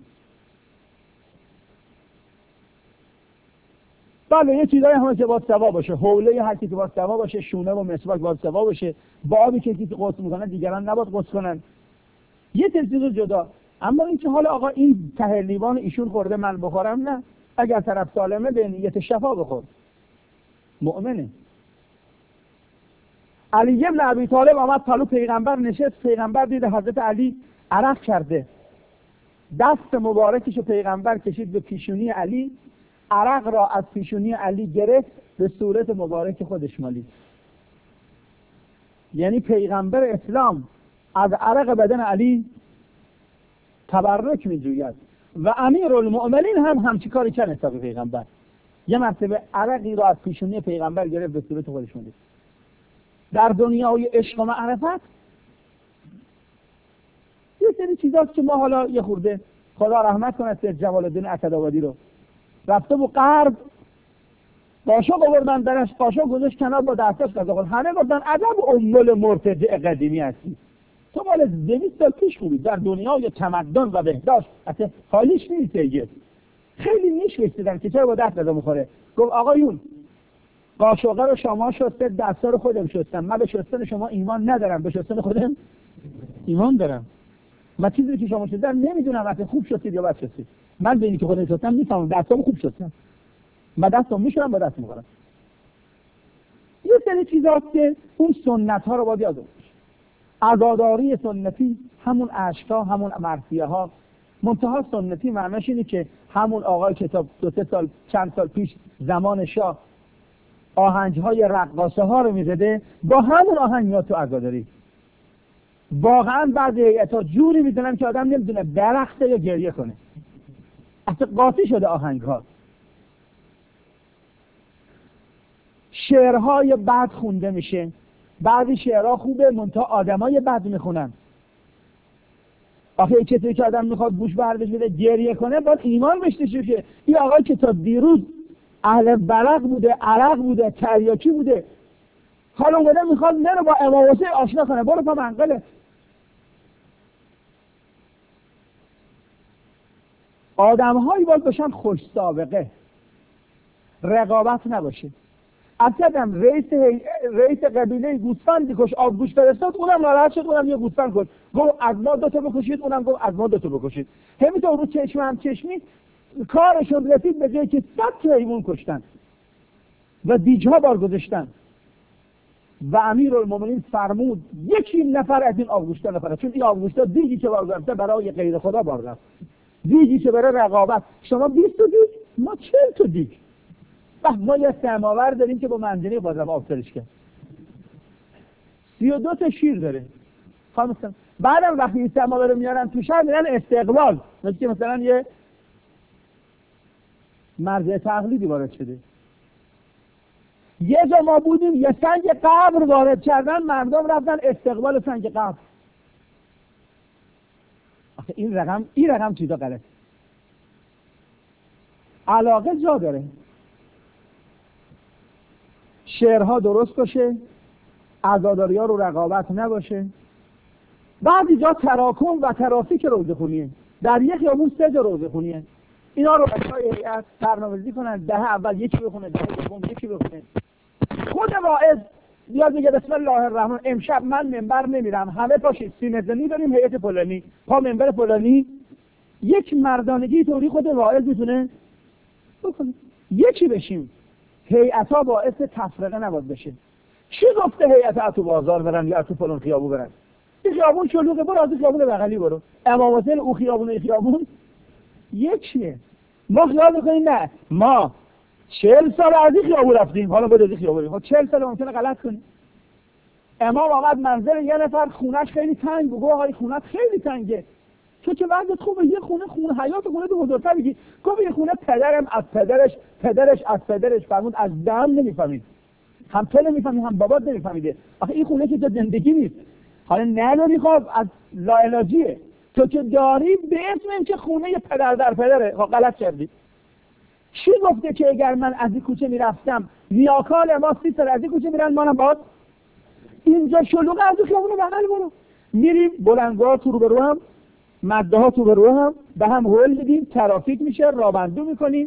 بله یه چیزایی هم که باید سوا باشه، حوله هر کی که باید سوا باشه، شونه و مسواک باید سوا باشه، با آبی که کسی غسل میکنه دیگران نباید غسل کنن، یه چیز جدا. اما این که حالا آقا این ته لیوان ایشون خورده من بخورم، نه، اگر طرف سالمه به نیت شفا بخور، مؤمنه. علی ابن ابی طالب آمد پلو پیغمبر نشست، پیغمبر دید حضرت علی عرق کرده، دست مبارکشو پیغمبر کشید به پیشونی علی، عرق را از پیشونی علی گرفت به صورت مبارک خودش مالید. یعنی پیغمبر اسلام از عرق بدن علی تبرک می جوید و امیرالمؤمنین هم همچی کاری کرد نسبت به پیغمبر. یه مرتبه عرقی را از پیشونی پیغمبر گرفت به صورت خودش مالید. در دنیای عشق و معرفت یه سری چیزاست که ما حالا یه خورده، خدا رحمت کنه سید جمال الدین اسدآبادی رو، رفته و غرب قاشق آوردن درش، قاشق گذاشت کنار با دستاش غذا خورد، همه گفتن عجب امول مرتجع قدیمی هستی، تو مال دویست سال پیش خوبی، در دنیای تمدن و بهداشت اصلا حالیش نیست. دیگه خیلی نیش کشیدن که چرا با دست غذا میخوره. گفت آقایون قاشقه رو شما شسته، دستا رو خودم شستم، من به شستن شما ایمان ندارم، به شستن خودم ایمان دارم. من چیزی که شما شستم نمیدونم اصلا خوب شستید یا بد شستید، من به اینی که خودم شستم میفهمم، دستامو خوب شستم، من دستم میشورم با دست میخورم. یه سری چیزاست که اون سنت ها رو باید یاد بگیریم. عزاداری سنتی همون اشکا، همون مرثیه ها. منتها سنتی معناش اینه که همون آقای کتاب دو سه سال چند سال پیش زمان شاه آهنگ های رقاصه ها رو میزده، با همون آهنگ میاد تو عزاداری. واقعا بعضی هیئت‌ها جوری میزنن که آدم نمیدونه برقصه یا گریه کنه، اصلا قاطی شده آهنگ ها. شعرهای بد خونده میشه، بعضی شعرها خوبه منتها آدمای بد میخونن. آخه کسی که آدم میخواد گوش بردش بده گریه کنه باید ایمان بهش شه که این آقای که تا دیروز اهل برق بوده، عرق بوده، تریاکی بوده، حالا اومده میخواد نره با امام حسین آشنا کنه، برو پا منقله. آدمهایی باید باشن خوش سابقه، رقابت نباشه. اصلا رئیس رئیس قبیله گوسفندی کش آبگوشت فرستاد، اونم ناراحت شد، اونم یه گوسفند کشت، گفت از ما دو تا بکشید، اونم گفت از ما دو تا بکشید. همینطور رو چشم هم چشمی کارشون رسید به جایی که صد تا حیوان کشتن و دیجها بار گذاشتن و امیرالمومنین فرمود یکی نفر از این آبگوشتا نفره، چون این آبگوشتا دیگی که بار گرفته برای غیر خدا بار گرفت، دیگی که برای رقابت. شما بیست تا دیگ، ما چهل تا دیگ. ما یه سماور داریم که با منجنیق بازم آبسرش کرد، سی و دو تا شیر داره. خواستم بعدم وقتی این سماور رو میارن تو شهر میرن استقلال، مثل که مثلا یه مرز تقلیدی وارد شده. یه جا ما بودیم یه سنگ قبر وارد کردن، مردم رفتن استقبال سنگ قبر. آخه این رقم این رقم چیزا غلطه. علاقه جا داره. شعرها درست باشه، عزاداری ها رو رقابت نباشه. بعضی جا تراکم و ترافیک روزه خونیه، در یک خیابون سه جا روزه خونیه. اینا رو بچه‌های هیئت برنامه‌ریزی کنن، دهه اول یکی بخونه، دهه دوم یکی بخونه. خود واعظ بیاد میگه بسم الله الرحمن، امشب من منبر نمیرم، همه پاشید سینه‌زنی داریم هیئت فلانی، پا منبر فلانی. یک مردانگی طوری خود واعظ میتونه بکنه. یکی بشیم. هیئت‌ها باعث تفرقه نباید بشه. چی گفته هیئت‌ها تو بازار برن یا تو فلان خیابون برن؟ این خیابون شلوغه، برو از خیابون بغلی برو. امام حسین او خیابون این خیابون یکیه. ما خیال می‌کنیم نه، ما چهل سال از این خیابون رفتیم، حالا باید از این خیابون بریم. چهل سال ممکنه غلط کنیم. امام آمد منزل یه نفر، خونش خیلی تنگ بود. گفت آقای خونت خیلی تنگه. تو که وضعیت خوبه، یه خونه خونه حیات خونه تو بزرگتر بگی. گفت این خونه پدرم از پدرش، پدرش از پدرش، فرمود از دم نمیفهمید. هم تو نمیفهمی هم بابات نمیفهمیده. آخه این خونه که تو زندگی نیست. حالا نداری خب از لاعلاجیه. تو که داری به اسم این که خونه یه پدر در پدره. خب غلط کردی. چی گفته که اگر من از این کوچه میرفتم نیاکان ما سی سال از این کوچه میرن منم باید اینجا شلوغ از این خیابون بغل برو. میریم بلندگاه تو رو به رو هم، مده ها تو به رو هم به هم هول میدیم، ترافیک میشه، رابندو میکنیم،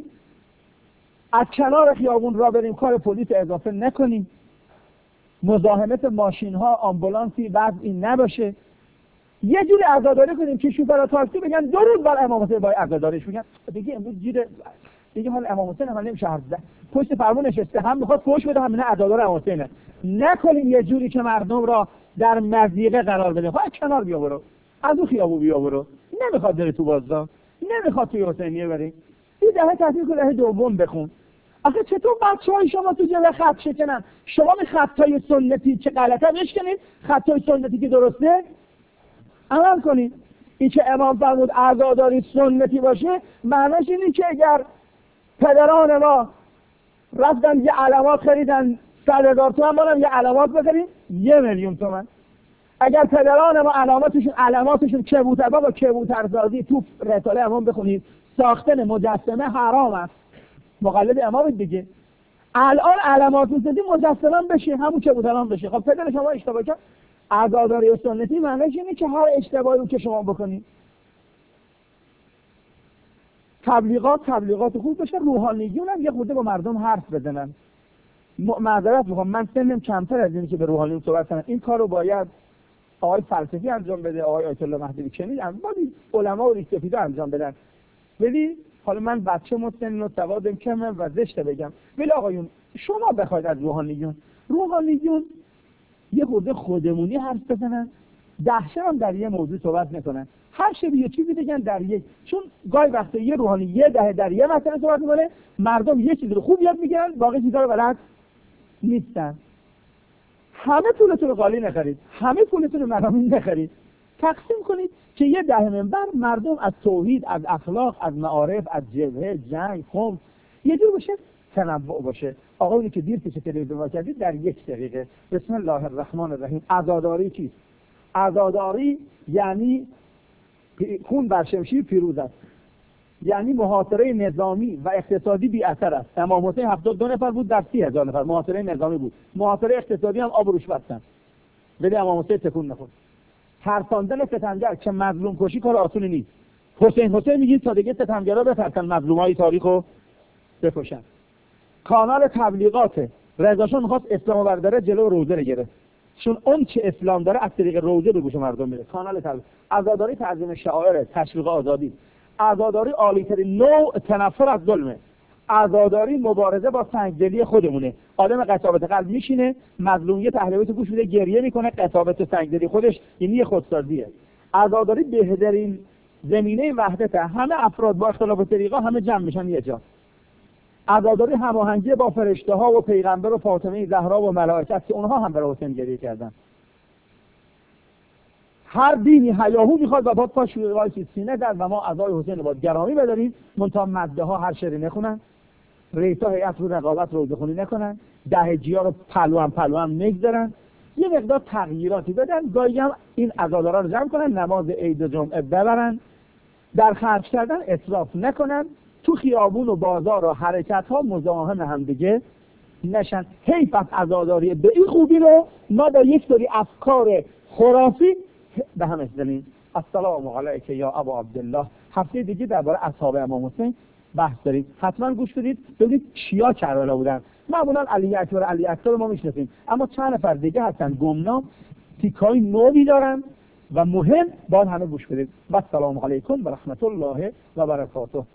از کنار خیابون را بریم، کار پلیس اضافه نکنیم، مزاحمت ماشین ها آمبولانسی بعد این نباشه. یه جوری عزاداری کنیم که شوفر تاکسی بگن دو روز بعد امام حسین باید عزاداریش میگن دیگه امروز جیره دیگه حال امام حسین هم نمیشه حرف زد، پشت فرمون نشسته، هم میخواد فوش بده هم نه عزادار امام حسینه. نکنیم یه جوری که مردم را در مضیقه قرار بده. خب کنار بیا برو، از اون خیابون بیا برو، نمیخواد بره تو بازار، نمیخواد توی حسینیه بری، این دهه تصویر کنه، دهه دوم بخون. آخه چطور بچه‌های شما تو جلوی خط شکنن؟ شما می خطای سنتی چه غلطه بشکنید، خطای سنتی که درسته عمل کنید. این که امام فرمود عزاداری سنتی باشه، معناش اینه که اگر پدران ما رفتن یه علامات خریدن صد هزار تومن، ما هم یه علامات بخریم یه میلیون تومن. اگر پدران ما علاماتشون علاماتشون کبوتر، بابا کبوترسازی تو رساله امام بخونید، ساختن مجسمه حرام است، مقلد امام دیگه. الان علامات می‌زدی مجسمه بشه، همون کبوتران بشه. خب پدر شما اشتباه کرد. عزاداری سنتی معنیش اینه که هر اشتباهی رو که شما بکنید. تبلیغات تبلیغات خوب بشه، روحانیون هم یه خورده با مردم حرف بزنن. معذرت میخوام من سنم کمتر از اینی که به روحانیون صحبت کنم. این کارو باید آقای فلسفی انجام بده، آقای آیت الله مهدوی کنی، باید علما و ریش‌سفیدا انجام بدن. ولی حالا من بچه متن و سوادم کمه و زشته بگم، ولی آقایون شما بخواید از روحانیون روحانیون یه خورده خودمونی حرف بزنن، دهشه هم در یه موضوع صحبت نکنن، هر شب یه چیزی بگن در یک، چون گاهی وقتا یه روحانی یه دهه در یه مسئله صحبت میکنه، مردم یه چیزی رو خوب یاد میگیرن، باقی چیزا رو بلد نیستن. همه پولتون رو قالی نخرید، همه پولتون رو مرامی نخرید، تقسیم کنید که یه دهه منبر مردم از توحید، از اخلاق، از معارف، از جبهه، جنگ، خم یه جور باشه، تنوع باشه. آقایونی که دیر پیش تلویزیون کردید در یک دقیقه بسم الله الرحمن الرحیم. عزاداری چیست؟ عزاداری یعنی خون بر شمشیر پیروز است، یعنی محاصره نظامی و اقتصادی بی اثر است. امام حسین هفتاد و دو نفر بود در سی هزار نفر، محاصره نظامی بود، محاصره اقتصادی هم آب روش بستن، ولی امام حسین تکون نخورد. ترساندن ستمگر که مظلوم کشی کار آسونی نیست. حسین حسین میگید تا دیگه ستمگرا بترسن مظلومای تاریخو بکشن. کانال تبلیغات رضاشون میخواست اسلامو برداره، جلو روزه رو گرفت، چون اون چه اسلام داره از طریق روزه به گوش مردم میره. کانال تبلیغ. عزاداری تعظیم شعائر، تشویق آزادی. عزاداری عالی‌ترین نوع تنفر از ظلمه. عزاداری مبارزه با سنگدلی خودمونه. آدم قساوت قلب میشینه، مظلومیت پهلویت گوش میده، گریه میکنه، قساوت و سنگدلی خودش یعنی خودسازیه. عزاداری بهترین زمینه وحدته، همه افراد با اختلاف طریقه همه جمع میشن یه جا. عزاداری هماهنگی با فرشته ها و پیغمبر و فاطمه زهرا و ملائکت که اونها هم برای حسین گریه کردن. هر دینی هیاهو میخواد و باید پاش وایسی سینه در و ما عزای حسین باید گرامی بداریم، منتها مده ها هر شری نخونن، رئیسا هیئت رو رقابت رو بخونی نکنن، دهجی ها رو پلو هم پلو هم نگذارن، یه مقدار تغییراتی بدن، گاهی هم این عزادارا رو جمع کنن، نماز عید و جمعه ببرن، در خرج کردن اسراف نکنن، تو خیابون و بازار و حرکت ها مزاحم هم دیگه نشن. حیف از عزاداری به این خوبی رو ما با یک سری افکار خرافی به هم ازدلیم. السلام علیک یا ابا عبدالله. هفته دیگه درباره اصحاب امام حسین بحث داریم، حتما گوش بدید ببینید کیا کربلا بودن. معمولا علی اکبر علی اکبر ما میشناسیم، اما چند نفر دیگه هستن گمنام، تیکای نوعی دارن و مهم، باید همه گوش بدید. و السلام علیکم و رحمت الله و برکاته.